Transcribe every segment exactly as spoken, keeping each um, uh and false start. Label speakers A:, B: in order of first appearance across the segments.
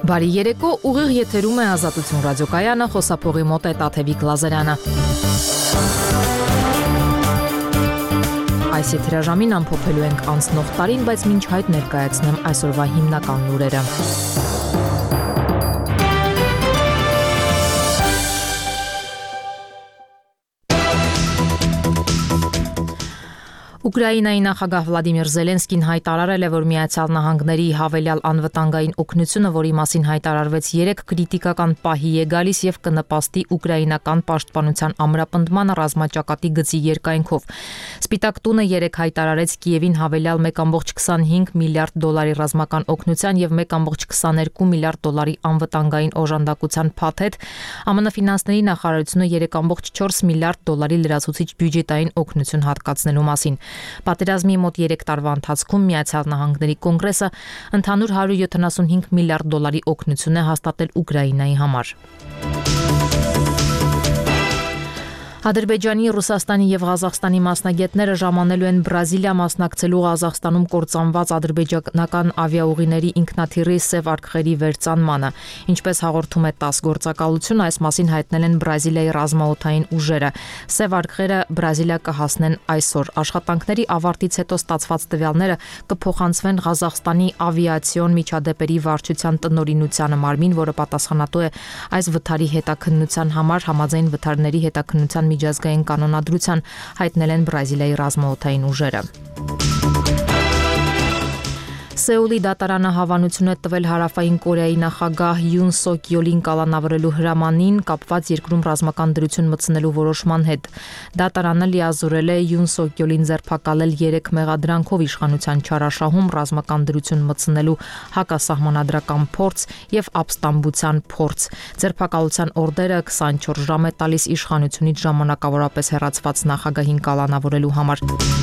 A: Բարի երեկո, ուղիղ եթերում է Ազատություն ռադիոկայանը, խոսափողի մոտ է Տաթևիկ Լազարյանը։ Այս եթերաժամին ամփոփելու ենք անցնող տարին, բայց մինչ հայտ ներկայացնեմ այսօրվա հիմնական լուրերը։ Ուկրաինայի նախագահ Վլադիմիր Զելենսկին հայտարարել է, որ Միացյալ Նահանգների հավելյալ անվտանգային օգնությունը, որի մասին հայտարարվեց երեք, քրիտիկական պահի է գալիս եւ կնպաստի ուկրաինական պաշտպանության ամրապնդմանը ռազմաճակատի գծի երկայնքով։ Սպիտակ տունը երեք հայտարարեց Կիևին հավելյալ մեկ կόμma քսանհինգ միլիարդ դոլարի ռազմական օգնության եւ մեկ կόμma քսաներկու միլիարդ դոլարի անվտանգային օժանդակության փաթեթ։ ԱՄՆ ֆինանսների նախարարությունը երեք կόμma չորս միլիարդ դոլարի լրացուցիչ բյուջետային օգնություն հատկացնելու մասին։ Պատերազմի մոտ երեք տարվա ընթացքում Միացյալ Նահանգների կոնգրեսը ընդհանուր հարյուր յոթանասունհինգ միլիարդ դոլարի օգնություն է հաստատել Ուկրաինայի համար։ Ադրբեջանի, Ռուսաստանի եւ Ղազախստանի մասնագետները ժամանելու են Բրազիլիա մասնակցելու Ղազախստանում կործանված ադրբեջանական ավիաուղիների ինքնաթիռի սև արկղերի վերծանմանը։ Ինչպես հաղորդում է ՏԱՍՍ գործակալություն, այս մասին հայտնել են Բրազիլիայի ռազմաօդային ուժերը։ Սև արկղերը Բրազիլիա կհասնեն այսօր։ Աշխատանքների ավարտից հետո ստացված տվյալները կփոխանցվեն Ղազախստանի ավիացիոն միջադեպերի վարչության տնօրինությանը, մարմին, որը պատասխանատու է այս վթարի հետաքննության համար, համաձայն վթարների հետաքննության միջազգային կանոնադրության, հայտնել են Բրազիլիայի ռազմաօդային ուժերը։ Սեուլի դատարանը հավանություն է տվել Հարավային Կորեայի նախագահ Յուն Սոկ Յոլին կալանավորելու հրամանին կապված երկրում ռազմական դրություն մտցնելու որոշման հետ։ Դատարանը լիազորել է Յուն Սոկ Յոլին ձերբակալել երեք մեղադրանքով իշխանության չարաշահում, ռազմական դրություն մտցնելու հակասահմանադրական փորձ եւ ապստամբության փորձ։ Ձերբակալության օրդերը քսանչորս ժամ է տալիս իշխանությունից ժամանակավորապես հեռացված նախագահին կալանավորելու համար։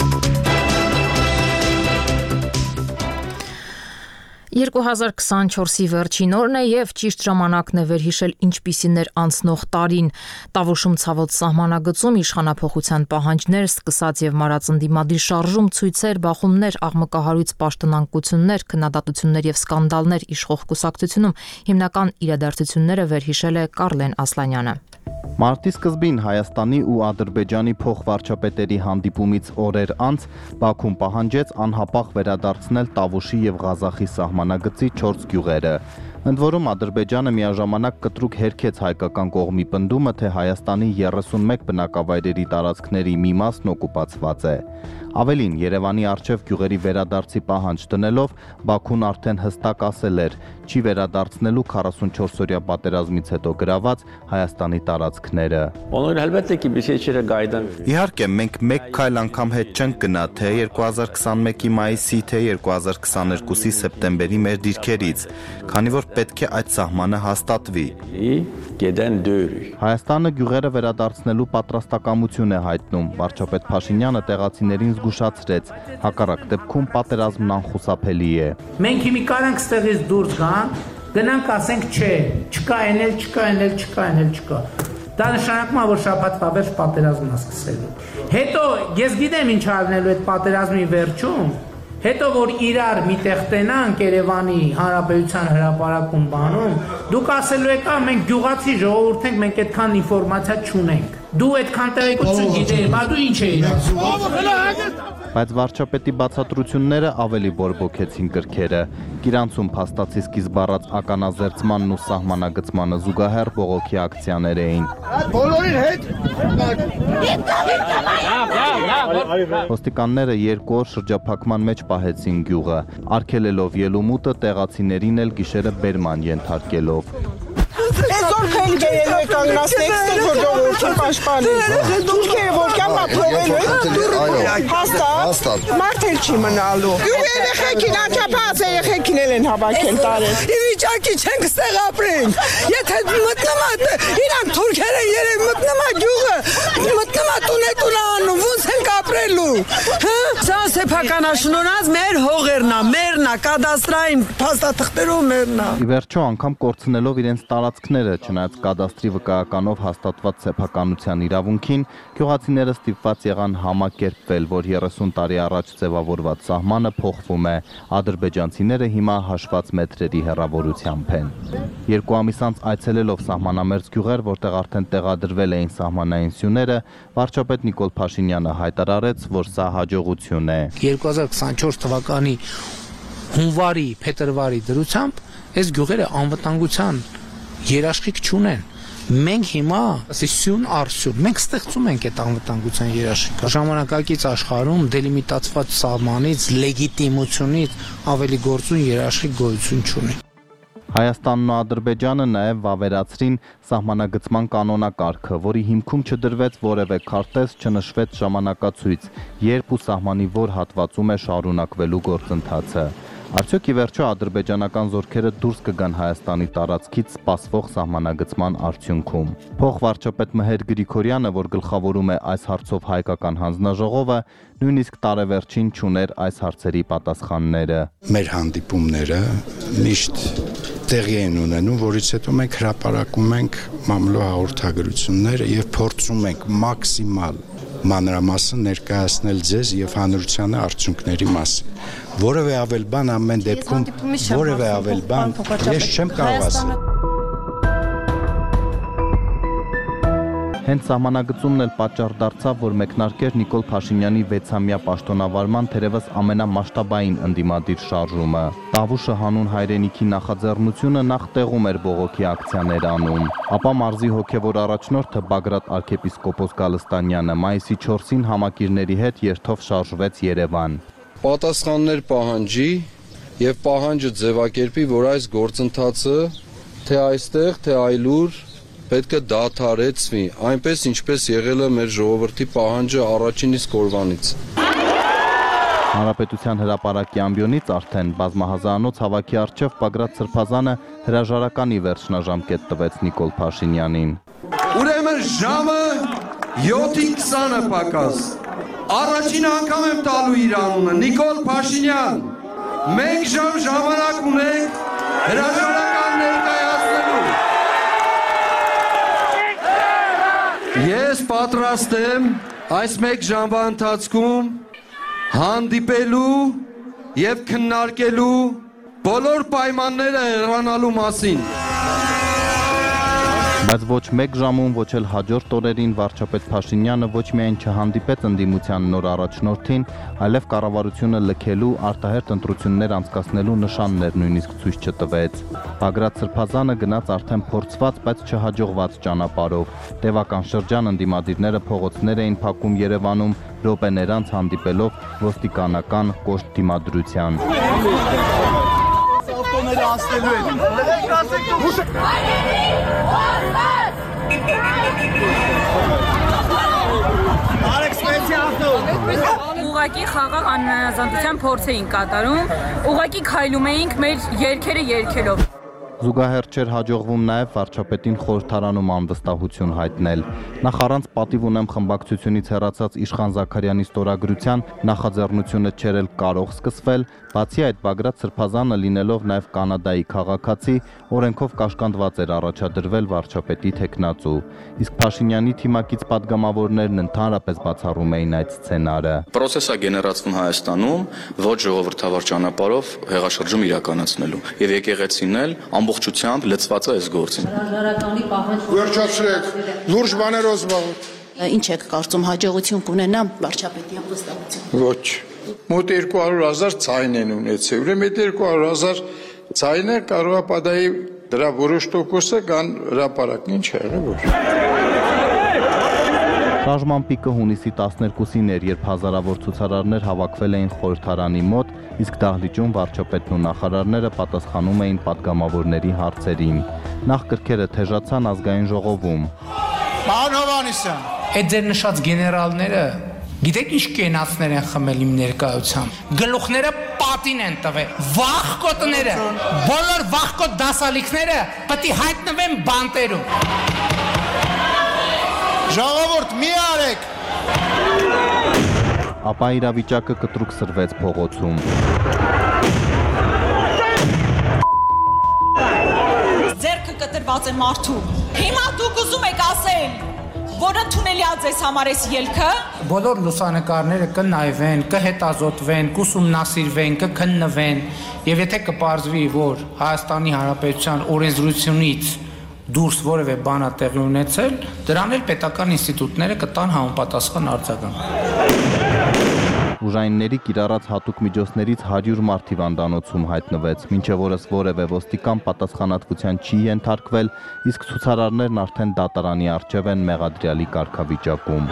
A: երկու հազար քսանչորսի վերջին օրն է եւ ճիշտ ժամանակն է վերհիշել ինչպիսին էր անցնող տարին։ Տավուշում ցավոտ սահմանագծում իշխանափոխության պահանջներ, սկսած եւ մարածնդի մադի շարժում, ցույցեր, բախումներ, աղմկահարույց պաշտոնանկություններ, քննադատություններ եւ սկանդալներ իշխող կուսակցությունում հիմնական իրադարձությունները վերհիշել է Կարլեն Ասլանյանը։
B: Մարտի սկզբին Հայաստանի ու Ադրբեջանի փոխվարչապետերի հանդիպումից օրեր անց Բաքուն պահանջեց անհապաղ վերադարձնել Տավուշի եւ Ղազախի սահմանագծի չորս գյուղերը։ Ընդ որում Ադրբեջանը միաժամանակ կտրուկ հերքեց հայկական կողմի պնդումը, թե Հայաստանի երեսունմեկ բնակավայրերի տարածքների մի մասն օկուպացված է։ Ավելին, Երևանի առջև գյուղերի վերադարձի պահանջ դնելով, Բաքուն արդեն հստակ ասել էր, չի վերադարձնելու քառասունչորսօրյա պատերազմից հետո գրաված Հայաստանի տարածքները։ Իհարկե, մենք մեկ քայլ անգամ հետ չենք գնա, թե երկու հազար քսանմեկի մայիսի, թե երկու հազար քսաներկուսի սեպտեմբերի մեր դիրքերից, քանի որ պետք է այդ սահմանը հաստատվի։ Հայաստանը գյուղերը վերադարձնելու պատրաստակամություն է հայտնում։ Վարչապետ Փաշինյանը տեղացիներին զգուշացրեց, հակառակ դեպքում պատերազմն անխուսափելի է։
C: Մենք հիմի կարանք ստեղից դուրս գանք, գնանք ասենք չէ, չկա էնել, չկա էնել, չկա էնել, չկա։ Դա նշանակում է, որ շաբաթվա վերջ պատերազմն է սկսելու։ Հետո ես գիտեմ ինչ արնելու այդ պատերազմի վերջում, հետո որ իրար միտեղ տենանք Երևանի Հանրապետության հրապարակում բանում, դուք ասելու եք, մենք գյուղացի ժողովուրդ ենք, մենք այդքան ինֆորմացիա չունենք։ Դու այդքան տեղեկություն գիտես, բա դու ինչ ես։
B: Բայց վարչապետի բացատրությունները ավելի բորբոքեցին կրքերը։ Գիրանցում փաստացի սկիզբ առած ականազերծմանն ու սահմանագծմանը զուգահեռ բողոքի ակցիաներ էին։
D: Բոլորին հետ։
B: Ոստիկանները երկու օր շրջափակման մեջ պահեցին գյուղը, արգելելով ելումուտը, տեղացիներին էլ գիշերը բերման ենթարկելով։
D: Այսօր քայլ գերելու եք կանգնացնեք, ստեղ որ ժողովրդին պաշտպանեն։ Դուք եք որ կամ ապրովելու եք։ Հաստատ։ Մարդ էլ չի մնալու։ Ու երեխեքին աչափած երեխեքին էլ են հավաքել տարել։ Ի վիճակի չենք ստեղ ապրենք։ Եթե մտնում է իրանք թուրքերը երեք մտնում է գյուղը, մտնում է տունետուն անում, ոնց ենք ապրելու։ Հա։ Սա սեփականաշնորհած մեր հողերն է, մերն է, կադաստրային փաստաթղթերով մերն է։
B: Ի վերջո անգամ կորցնելով իրենց տարածքները, չնայած ըստ կադաստրի վկայականով հաստատված սեփականության իրավունքին, գյուղացիները ստիպված եղան համակերպվել, որ երեսուն տարի առաջ ձևավորված սահմանը փոխվում է, ադրբեջանցիները հիմա հաշված մետրերի հեռավորությամբ են։ Երկու ամիս անց այցելելով սահմանամերձ գյուղեր, որտեղ արդեն տեղադրվել էին սահմանային սյուները, վարչապետ Նիկոլ Փաշինյանը հայտարարեց, որ սա հաջողություն է։
C: երկու հազար քսանչորս թվականի հունվարի, փետրվարի դրությամբ այս գյուղերը անվտանգության երաշխիք չունեն։ Մենք հիմա սյուն արսյուն, մենք ստեղծում ենք այդ անվտանգության երաշխիքը։ Ժամանակակից աշխարհում դելիմիտացված սահմանից, լեգիտիմությունից ավելի գործուն երաշխիք գոյություն չունի։
B: Հայաստանն ու Ադրբեջանը նաև վավերացրին սահմանագծման կանոնակարգը, որի հիմքում չդրվեց որևէ քարտեզ, չնշվեց ժամանակացույց, երբ ու սահմանի որ հատվածում է շարունակվելու գործընթացը։ Արդյոք ի վերջո ադրբեջանական զորքերը դուրս կգան Հայաստանի տարածքից սպասվող սահմանագծման արդյունքում։ Փոխվարչապետ Մհեր Գրիգորյանը, որ գլխավորում է այս հարցով հայկական հանձնաժողովը, նույնիսկ տարեվերջին չուներ այս հարցերի պատասխանները։
E: Մեր հանդիպումները միշտ տեղի են ունենում, որից հետո մենք հրապարակում ենք մամլո հաղորդագրությունները եւ փորձում ենք մաքսիմալ մանրամասն ներկայացնել ձեզ եւ հանրությանը արդյունքների մասին։ Որևէ ավել բան ամեն դեպքում, որևէ ավել բան ես չեմ կարող ասել։
B: Հենց սահմանագծումն էլ պատճառ դարձավ, որ մեկնարկեր Նիկոլ Փաշինյանի վեցամյա պաշտոնավարման թերևս ամենամասշտաբային ընդդիմադիր շարժումը։ Տավուշը հանուն հայրենիքի նախաձեռնությունը նախ տեղում էր բողոքի ակցիաներ անում, ապա մարզի հոգևոր առաջնորդը Բագրատ arczepiskopos Գալստանյանը մայիսի չորսին համակիրների հետ երթով շարժվեց Երևան։
F: Պատասխաններ պահանջի եւ պահանջը ձևակերպի, որ այս գործընթացը թե այստեղ, թե այլուր պետք է դադարեցվի, այնպես ինչպես եղել է մեր ժողովրդի պահանջը առաջին իսկ օրվանից։
B: Հանրապետության հրապարակի ամբիոնից արդեն բազմահազարանոց հավաքի առջև Բագրատ Սրբազանը հրաժարականի վերջնաժամկետ տվեց Նիկոլ Փաշինյանին։
F: Ուրեմն ժամը յոթին քսանը պակաս։ Առաջին անգամ եմ տալու իր անունը, Նիկոլ Փաշինյան։ Մենք ժամ ժամանակ ունենք հրաժարական ներկայացնելու։ Ես պատրաստ եմ այս մեկ ժամվա ընթացքում հանդիպելու եւ քննարկելու բոլոր պայմանները հեռանալու մասին։
B: Բայց ոչ մեկ ժամում, ոչ էլ հաջորդ օրերին վարչապետ Փաշինյանը ոչ միայն չհանդիպեց ընդդիմության նոր առաջնորդին, այլև կառավարությունը լքելու, արտահերթ ընտրություններ անցկացնելու նշաններ նույնիսկ ցույց չտվեց։ Բագրատ Սրբազանը գնաց արդեն փորձված, բայց չհաջողված ճանապարհով։ Տևական շրջան ընդդիմադիրները փողոցներ էին փակում Երևանում, րոպեներ անց հանդիպելով ոստիկանական կոշտ դիմադրության։
G: Ուղղակի խաղաղ անհնազանդության փորձ էինք կատարում, ուղղակի քայլում էինք մեր երգերը երգելով։
B: Զուգահեռ չէր հաջողվում նաև վարչապետին խորհրդարանում անվստահություն հայտնել։ Նախ առանց պատիվ ունեմ խմբակցությունից հեռացած Իշխան Զաքարյանի ստորագրության նախաձեռնությունը չէր էլ կարող սկսվել, բացի այդ Բագրատ Սրբազանը լինելով նաև Կանադայի քաղաքացի, օրենքով կաշկանդված էր առաջադրվել վարչապետի թեկնածու։ Իսկ Փաշինյանի թիմակից падգամավորներն ընդհանրապես բացառում էին այդ սցենարը։
H: Պրոցեսը գեներացվում Հայաստանում ոչ ժողովրդավար ճանապարհով հեղաշրջում իրականացնելու եւ եկեղեցին էլ ամբողջությամբ լծված է այս գործին։
G: Հրաժարականի պահանջ
E: Վերջացրեք, լուրջ բաներով զբաղվեք։
I: Ինչ եք կարծում հաջողություն կունենա վարչապետի անվստահություն։
E: Ոչ։ Մոտ երկու հարյուր հազար ցայն են ունեցել։ Ուրեմն այդ երկու հարյուր հազար ցայնը կարող է պատահի դրա որոշ տոկոսը կան հրապարակն ինչ եղել որ։
B: Շարժման պիկը հունիսի տասներկուսին էր, երբ հազարավոր ցուցարարներ հավաքվել էին խորհրդարանի մոտ, իսկ դահլիճում վարչապետն ու նախարարները պատասխանում էին падգամավորների հարցերին։ Նախ կրքերը թեժացան ազգային ժողովում։
E: Պարոն Հովհաննիսյան,
C: Այդ ձեր նշած գեներալները գիտեք ինչ կենացներ են խմել իմ ներկայությամբ։ Գլուխները պատին են տվել։ Վախկոտները, բոլոր վախկոտ դասալիքները պետք է հայտնվեն բանտերում։
E: ժողովուրդ մի արեք։
B: Ապա իրավիճակը կտրուկ սրվեց փողոցում։
G: ձերքը
J: դրված է մարդու։ Հիմա դուք ուզում եք ասել, որ ընդունելի է ձեզ համար այս ելքը։
C: Բոլոր լուսանկարները կնայվեն, կհետազոտվեն, կուսումնասիրվեն, կքննվեն, եւ եթե կպարզվի, որ Հայաստանի Հանրապետության օրենսդրությունից դուրս որևէ բան է տեղի ունեցել, դրան էլ պետական ինստիտուտները կտան համապատասխան արձագանք։
B: Ուժայինների կիրառած հատուկ միջոցներից հարյուր մարդ հիվանդանոցում հայտնվեց, մինչև օրս որևէ ոստիկան պատասխանատվության չի ենթարկվել, իսկ ցուցարարներն արդեն դատարանի առջև են մեղադրյալի կարգավիճակում։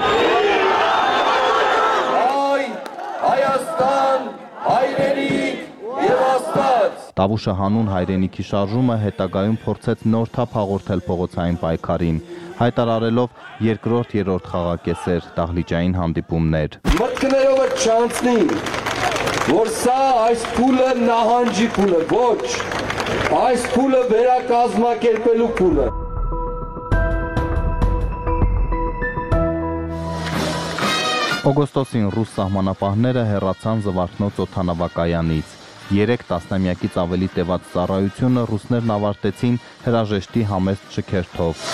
F: Հայ, Հայաստան, հայրենիք եւ Աստված։
B: Տավուշը հանուն հայրենիքի շարժումը հետագայում փորձեց նոր թափ հաղորդել փողոցային պայքարին, հայտարարելով երկրորդ երրորդ խաղակեսեր, դահլիճային հանդիպումներ։
F: Մտքներովը չանցնի, որ սա այս փուլը նահանջի փուլը, ոչ, այս փուլը վերակազմակերպելու փուլը։
B: Օգոստոսին ռուս սահմանապահները հեռացան Զվարթնոց օդանավակայանից։ Երեք տասնամյակից ավելի տևած ծառայությունը ռուսներն ավարտեցին հրաժեշտի համեստ շքերթով։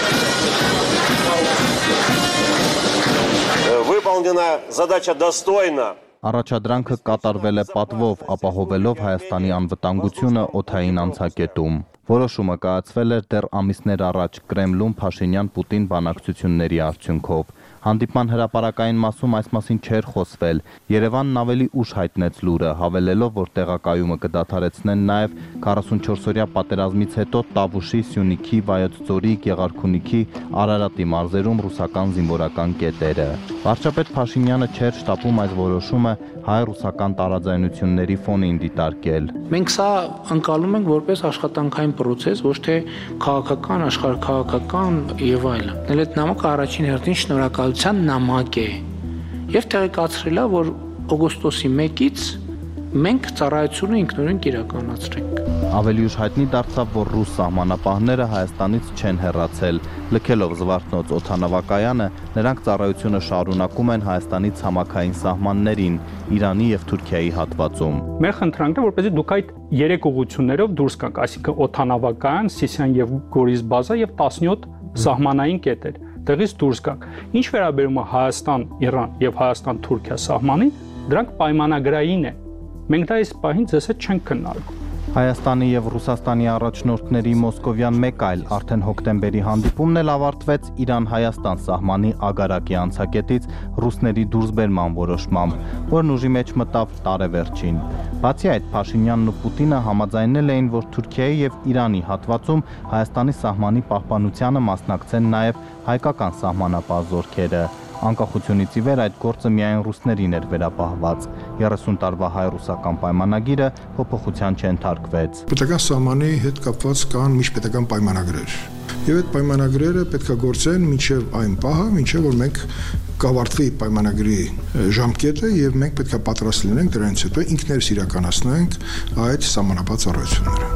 K: Выполнена задача достойно.
B: Առաջադրանքը կատարվել է պատվով, ապահովելով Հայաստանի անվտանգությունը օդային անցակետում։ Որոշումը կայացվել էր դեռ ամիսներ առաջ Կրեմլում Փաշինյան-Պուտին բանակցությունների արդյունքով։ Հանդիպման հրապարակային մասում այս մասին չէր խոսվել։ Երևանն ավելի ուշ հայտնեց լուրը, հավելելով, որ տեղակայումը կդադարեցնեն նաև քառասունչորսօրյա պատերազմից հետո Տավուշի, Սյունիքի, Վայոց ձորի, Գեղարքունիքի, Արարատի մարզերում ռուսական զինվորական կետերը։ Վարչապետ Փաշինյանը չէր շտապում այս որոշումը հայ-ռուսական տարաձայնությունների ֆոնին դիտարկել։
C: Մենք սա ընկալում ենք որպես աշխատանքային process, ոչ թե քաղաքական, աշխարհաքաղաքական եւ այլն։ Դեռ այդ նամակը առաջին հերթին շնորհակալության նամակ է։ Եվ տեղեկացրել է, որ օգոստոսի մեկից մենք ծառայությունը ինքնուրույն կիրականացրենք։
B: Ավելի ուշ հայտնի դարձավ, որ ռուս սահմանապահները Հայաստանից չեն հեռացել։ Լքելով Զվարթնոց օդանավակայանը, նրանք ծառայությունը շարունակում են Հայաստանի ցամաքային սահմաններին, Իրանի եւ Թուրքիայի հատվածում։
L: Մեր խնդրանքն է, որպեսզի դուք այդ երեք ուղղություններով դուրս գաք, այսինքն օդանավակայան, Սիսիան եւ Գորիս բազա եւ տասնյոթ սահմանային կետեր, դեղից դուրս գաք։ Ինչ վերաբերում է Հայաստան, Իրան եւ Հայաստան-Թուրքիա սահմանին, դրանք պայմանագրային են։ Մենք դա այս պահին ձեզ հետ չենք քննարկում։
B: Հայաստանի եւ Ռուսաստանի առաջնորդների մոսկովյան մեկ այլ արդեն հոկտեմբերի հանդիպումն էլ ավարտվեց Իրան-Հայաստան սահմանի Ագարակի անցակետից ռուսների դուրսբերման որոշմամբ, որն ուժի մեջ մտավ տարեվերջին։ Բացի այդ, Փաշինյանն ու Պուտինը համաձայնել էին, որ Թուրքիայի եւ Իրանի հատվածում Հայաստանի սահմանի պահպանությանը մասնակցեն նաեւ հայկական սահմանապահ զորքերը։ Անկախությունից ի վեր այդ գործը միայն ռուսներին էր վերապահված։ երեսուն տարվա հայ-ռուսական պայմանագիրը փոփոխության չընթարկվեց։
M: Պետական սահմանի հետ կապված կան միջպետական պայմանագրեր։ Եվ այդ պայմանագրերը պետք է գործեն մինչև այն պահը, մինչև որ մենք կավարտվի պայմանագրի ժամկետը եւ մենք պետք է պատրաստ լինենք դրանից հետո ինքներս իրականացնենք այդ սահմանապահ ծառայությունները։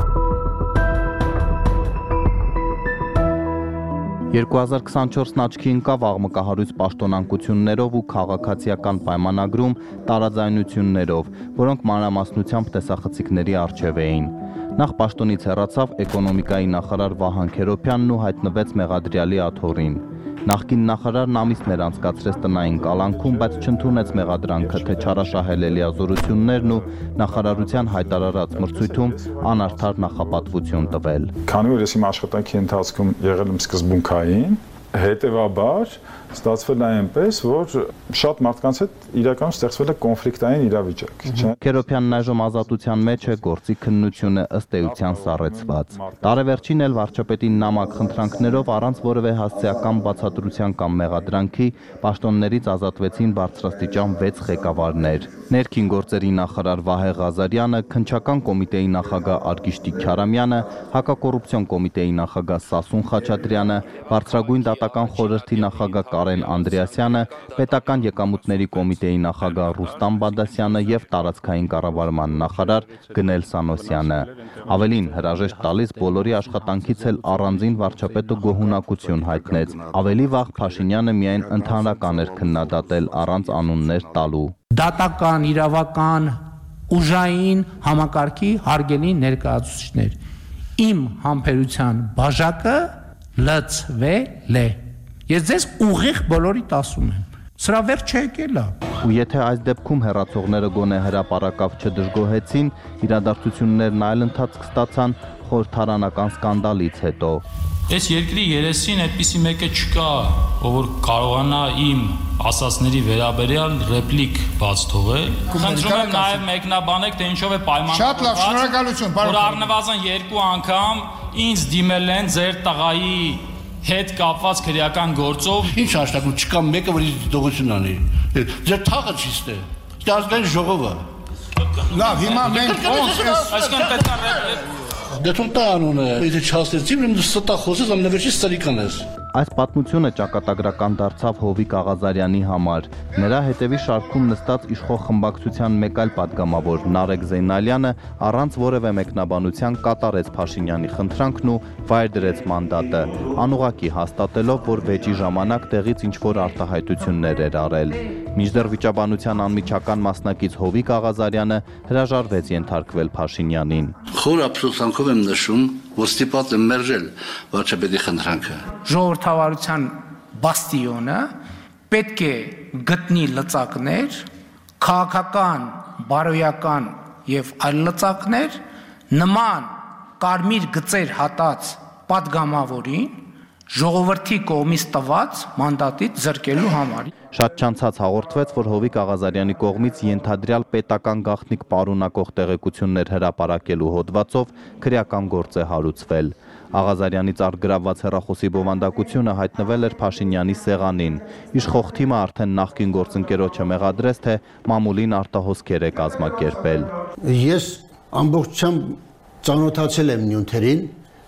B: երկու հազար քսանչորսն աչքի ընկավ աղմկահարույց պաշտոնանկություններով ու քաղաքացիական պայմանագրում տարաձայնություններով, որոնք մանրամասնությամբ տեսախցիկների առջև էին։ Նախ պաշտոնից հեռացավ էկոնոմիկայի նախարար Վահան Քերոբյանն ու հայտնվեց մեղադրյալի աթոռին։ Նախկին նախարարն ամիսներ անցկացրեց տնային կալանքում, բայց չընդունեց մեղադրանքը, թե չարաշահել էլիազորություններն ու նախարարության հայտարարած մրցույթում անարդար նախապատվություն տվել։
N: Քանի որ ես իմ աշխատանքի ընթացքում եղել եմ սկզբունքային, հետևաբար ստացվել է այնպես, որ շատ մարդկանց հետ իրականում ստեղծվել է կոնֆլիկտային իրավիճակ, չէ՞։
B: Քերոբյանն այժմ ազատության մեջ է, գործի քննությունը ըստ էության սառեցված։ Տարեվերջին էլ վարչապետի նամակ խնդրանքներով առանց որևէ հասցեական բացատրության կամ մեղադրանքի պաշտոններից ազատվեցին բարձրաստիճան վեց ղեկավարներ։ Ներքին գործերի նախարար Վահե Ղազարյանը, քննչական կոմիտեի նախագահ Արգիշտիկ Քարամյանը, հակակոռուպցիոն կոմիտեի նախագահ Սասուն Խաչատրյանը, բարձրագույն դատական խորհրդի նախագահ Կարեն Անդրեասյանը, պետական եկամուտների կոմիտեի նախագահ Ռուստամ Բադասյանը եւ տարածքային կառավարման նախարար Գնել Սանոսյանը։ Ավելին, հրաժեշտ տալիս բոլորի աշխատանքից էլ առանձին վարչապետը գոհունակություն հայտնեց։ Ավելի վաղ Փաշինյանը միայն ընդհանրական էր քննադատել առանց անուններ տալու։
C: Դատական, իրավական, ուժային համակարգի հարգելի ներկայացուցիչներ։ իմ համբերության բաժակը լցվել է։ Ես ձեզ ուղիղ բոլորիդ ասում եմ։ Սրա վերջը եկել է։
B: Ու եթե այս դեպքում հերացողները գոնե հրապարակավ չդժգոհեցին, իրադարձություններն այլ ընթացք ստացան խորհրդարանական սկանդալից հետո։
O: Այս երկրի երեսին այդպիսի մեկը չկա, ով որ կարողանա իմ ասածների վերաբերյալ ռեպլիկ բաց թողել։ Խնդրում եմ նաև մեկնաբանեք, թե ինչով է պայմանավորված։ Շատ լավ, շնորհակալություն, պարոն։ Որ առնվազն երկու անգամ ինձ դիմել են ձեր տղայի հետ կապված քրեական գործով։
P: Ինչ հաշտակում չկա մեկը, որ ինձ դողություն անի։ Ձեր թաղը ճիշտ է։ Դարձնեն ժողովը։
Q: Լավ, հիմա մենք
O: այսքան պետք է
P: Դե թող տա անունը, եթե չհասեցի, ուրեմն ստա խոսես, ամենավերջի ստրիկան ես։
B: Այս պատմությունը ճակատագրական դարձավ Հովիկ Աղազարյանի համար։ Նրա հետևի շարքում նստած իշխող խմբակցության մեկ այլ պատգամավոր Նարեկ Զեյնալյանը առանց որևէ մեկնաբանության կատարեց Փաշինյանի խնդրանքն ու վայր դրեց մանդատը, անուղղակի հաստատելով, որ վեճի ժամանակ տեղից ինչ-որ արտահայտություններ էր արել։ Մինչդեռ վիճաբանության անմիջական մասնակից Հովիկ Աղազարյանը հրաժարվեց ենթարկվել Փաշինյանին։
P: Խոր ափսոսանքով եմ նշում, որ ստիպված եմ մերժել վարչապետի խնդրանքը։
C: Ժողովրդավարության բաստիոնը պետք է գտնի լծակներ, քաղաքական, բարոյական եւ այլ լծակներ նման կարմիր գծեր հատած պատգամավորին ժողովրդի կողմից տված մանդատից զրկելու համար։
B: Շատ չանցած հաղորդվեց, որ Հովիկ Աղազարյանի կողմից ենթադրյալ պետական գաղտնիք պարունակող տեղեկություններ հրապարակելու հոդվածով քրեական գործ է հարուցվել։ Աղազարյանից արգրավված հեռախոսի բովանդակությունը հայտնվել էր Փաշինյանի սեղանին։ Իշխող թիմը արդեն նախկին գործընկերոջը մեղադրեց, թե մամուլին արտահոսքեր է կազմակերպել։
R: Ես ամբողջությամբ ծանոթացել եմ նյութերին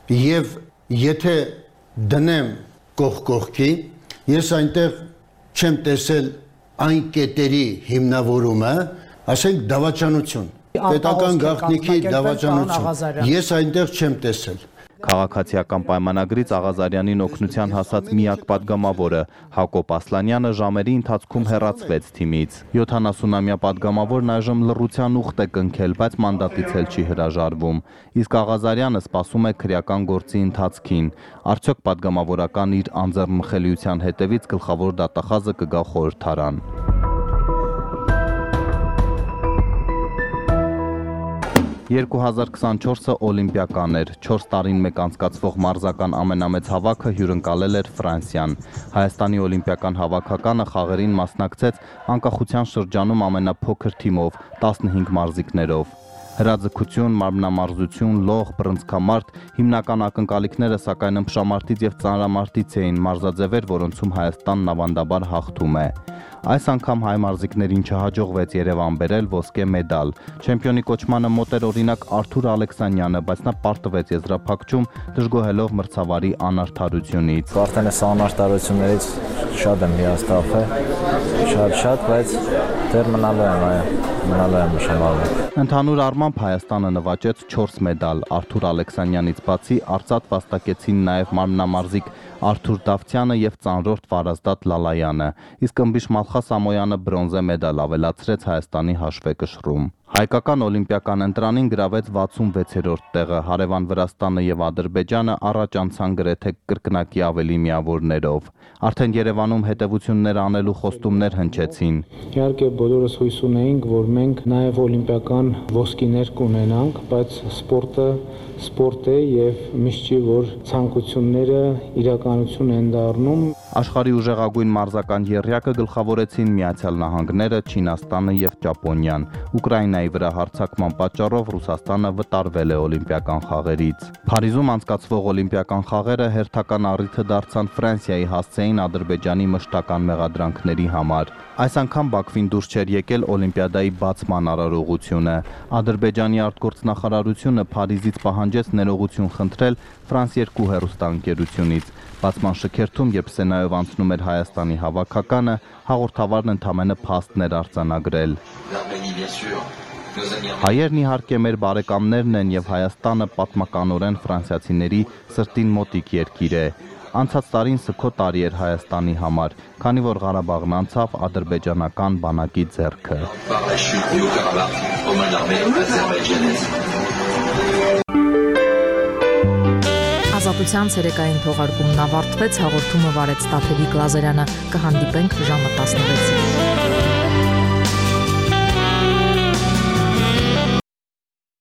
R: եւ եթե դնեմ կողք կողքի, ես այնտեղ չեմ տեսել այն կետերի հիմնավորումը, ասենք դավաճանություն, պետական գաղտնիքի դավաճանություն, ես այնտեղ չեմ տեսել։
B: Քաղաքացիական պայմանագրից Աղազարյանին օգնության հասած միակ պատգամավորը Հակոբ Ասլանյանը ժամերի ընթացքում հեռացվեց թիմից։ յոթանասունամյա պատգամավորն այժմ լռության ուխտ է կնքել, բայց մանդատից էլ չի հրաժարվում։ Իսկ Աղազարյանը սպասում է քրեական գործի ընթացքին։ Արդյոք պատգամավորական իր անձեռնմխելիության հետևից գլխավոր դատախազը կգա խորհրդարան։ երկու հազար քսանչորսը օլիմպիական էր, չորս տարին մեկ անցկացվող մարզական ամենամեծ հավաքը հյուրընկալել էր Ֆրանսիան։ Հայաստանի օլիմպիական հավաքականը խաղերին մասնակցեց անկախության շրջանում ամենափոքր թիմով՝ տասնհինգ մարզիկներով։ Հրաձգություն, մարմնամարզություն, լող, բռնցքամարտ, հիմնական ակնկալիքները սակայն ըմբշամարտից եւ ծանրամարտից էին, մարզաձևեր, որոնցում Հայաստանն ավանդաբար հաղթում է։ Այս անգամ հայ մարզիկներին չհաջողվեց Երևան բերել ոսկե մեդալ։ Չեմպիոնի կոչմանը մոտ էր օրինակ Արթուր Ալեքսանյանը, բայց նա պարտվեց եզրափակչում, դժգոհելով մրցավարի անարդարությունից։
S: Արդեն այս անարդարություններից շատ եմ հիասթափել, շատ-շատ, բայց դեռ մնալու եմ, այո, մնալու եմ նշանավոր։
B: Ընդհանուր առմամբ Հայաստանը նվաճեց չորս մեդալ։ Արթուր Ալեքսանյանից բացի արծաթ վաստակեցին նաև մարմնամարզիկ Արթուր Դավթյանը եւ ծանրորդ Վարազդատ Լալայանը, իսկ ըմբիշ Մալխա Սամոյանը բրոնզե մեդալ ավելացրեց Հայաստանի հաշվեկշռում։ Հայկական օլիմպիական ընտրանին գրավեց վաթսունվեցերորդ տեղը, հարևան Վրաստանը եւ Ադրբեջանը առաջ անցան գրեթե կրկնակի ավելի միավորներով։ Արդեն Երևանում հետևություններ անելու խոստումներ հնչեցին։
T: Իհարկե բոլորս հույս ունեինք, որ մենք նաեւ օլիմպիական ոսկիներ կունենանք, բայց սպորտը սպորտ է եւ միշտ չի որ ցանկությունները իրականություն են դառնում։
B: Աշխարհի ուժեղագույն մարզական եռյակը գլխավորեցին Միացյալ Նահանգները, Չինաստանը եւ Ճապոնիան։ Ուկրաինայի վրա հարձակման պատճառով Ռուսաստանը վտարվել է օլիմպիական խաղերից։ Փարիզում անցկացվող օլիմպիական խաղերը հերթական առիթը դարձան Ֆրանսիայի հասցեին Ադրբեջանի մշտական մեղադրանքների համար։ Այս անգամ Բաքվին դուրս չէր եկել օլիմպիադայի բացման արարողությունը։ Ադրբեջանի արտգործնախարարությունը Փարիզից պահանջեց ներողություն խնդրել Ֆրանս երկու հեռուստաընկերությունից։ Բացման շքերթում, երբ Սենայով անցնում էր Հայաստանի հավաքականը, հաղորդավարն ընդամենը փաստներ արձանագրել։ Հայերն իհարկե մեր բարեկամներն են եւ Հայաստանը պատմականորեն ֆրանսիացիների սրտին մոտիկ երկիր է։ Անցած տարին սգո տարի էր Հայաստանի համար, քանի որ Ղարաբաղն անցավ ադրբեջանական բանակի ձեռքը։
A: Լրատվության ցերեկային թողարկումն ավարտվեց, հաղորդումը վարեց Տաթևիկ Լազարյանը, կհանդիպենք ժամը տասնվեցին։